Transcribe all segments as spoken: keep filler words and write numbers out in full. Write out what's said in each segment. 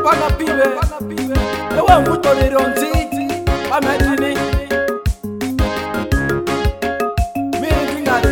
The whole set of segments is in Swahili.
Banga pibe, ewa mbuto lironzi, amedini Miri dingari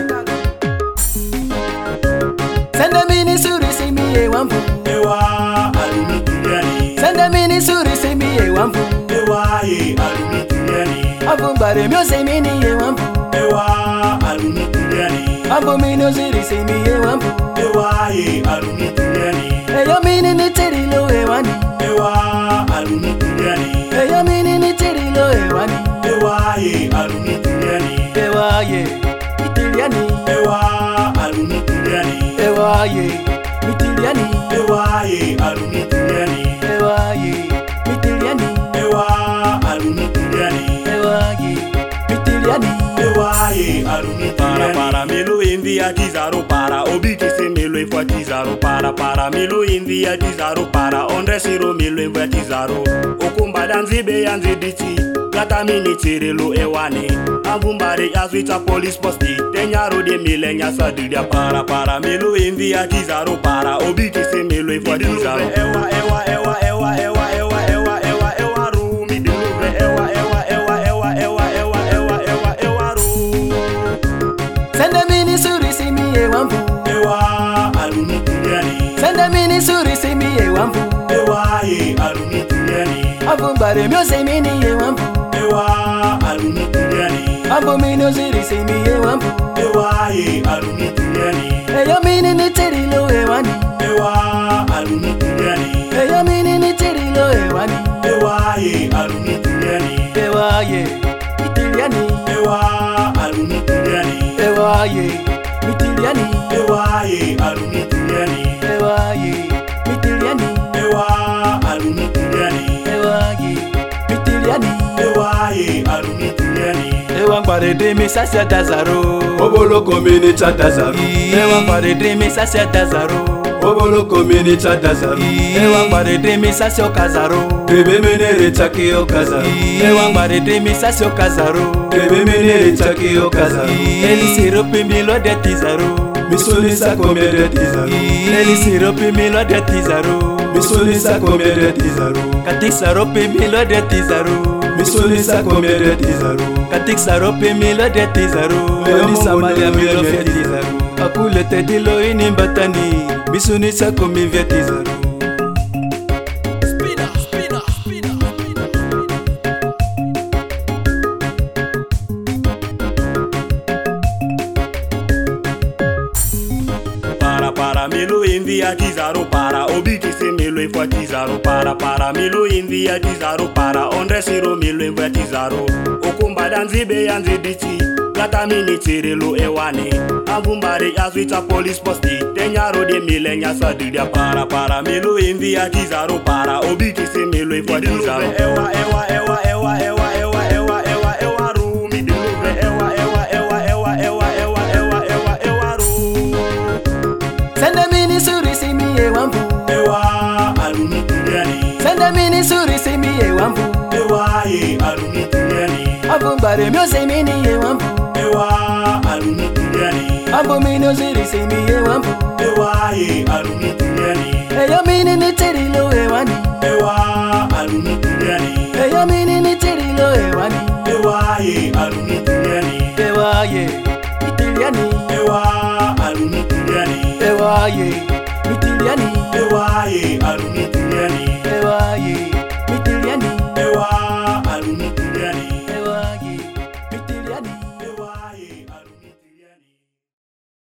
Sende mini suri simi e wampu Ewa alumi tiriani Sende mini suri simi e wampu Ewa ye alumi tiriani Ampu mbare myo se mini e wampu Ewa alumi tiriani Ampu mino suri simi e wampu Ewa ye alumi tiriani Eyo mini ni tirilo e wani Ewa alumi tiriani Eyo mini ni tirilo e wani Ewa ye alumi tiriani Ewa ye itiliani Ewa alumi tiriani Ewa ye mitiliani Ewa ye alumi tiriani Ewa ye mitiliani Ewa alumi tiriani Ewa ye mitiliani Ewa ye alumi para para melo envia tizaro para obiki se melo efwa tizaro para para melo envia tizaro para ondre siro melo efwa tizaro okumba danzibe yanzi diti gata mini tirelo ewane ambumbare azwita police posti tenyaro de milenya sadidia para para melo envia tizaro para obiki se melo efwa tizaro ewa ewa ewa ewa ewa ewa ewa ewa ewa rumi diluvre ewa ewa ewa ewa ewa ewa ewa ewa ewa ru Sende mini suri simi e wampu Ewa alumi tiriani Sende mini suri simi e wampu Ewa ye alumi tiriani Ampu mbare myo se mini e wampu Ewa alumi tiriani Ampu mino suri simi e wampu Ewa ye alumi tiriani Eyo mini ni tirilo e wani Ewa alumi tiriani Eyo mini ni tirilo e wani Ewa ye alumi tiriani Ewa ye itiliani Ewa alumi tiriani Ewa ye mitiliani Ewa ye alumi tiriani Ewa ye mitiliani Ewa alumi tiriani Ewa ye mitiliani Ewa ye alumi tiriani Ewa mbare de mi sasya dazaro Obolo komini cha Dazaro Ewa mbare de mi sasya dazaro Obolo komini cha Dazaro Ewa mbare de mi sasya kazaro Bebe menere chaki okaza Ewa mbare de mi sasya kazaro Bebe menere chaki okaza Eli siropi milo de tizaro Misuni sa komie de Dizaro Eli siropi milo de tizaro Misuni sa komie de Dizaro Katik saropi milo de tizaro Misuni sa komie de Dizaro Katik saropi milo de tizaro Oni samalia milo fe tizaro Akule te dilo ini mbatani Misuni sa komi ve tizaro Spina, spina, spina, spina Para para melo envia tizaro para obiki se melo efwa tizaro para para melo envia tizaro para ondre siro melo efwa tizaro okumba danzibe yanzi diti gata mini tirelo ewane ambumbare azwita police posti tenyaro de milenya sadidia para para melo envia tizaro para obiki se melo efwa tizaro ewa ewa ewa ewa ewa ewa ewa ewa ewa rumi diluvre ewa ewa ewa ewa ewa ewa ewa ewa ewa ru Sende mini suri simi e wampu Ewa alumi tiriani Sende mini suri simi e wampu Ewa ye alumi tiriani Ampu mbare myo se mini e wampu Ewa alumi tiriani Ampu mino suri simi e wampu Ewa ye alumi tiriani Eyo mini ni tirilo e wani Ewa alumi tiriani Eyo mini ni tirilo e wani Ewa ye alumi tiriani Ewa ye itiliani Ewa alumi tiriani Ewa ye mitiliani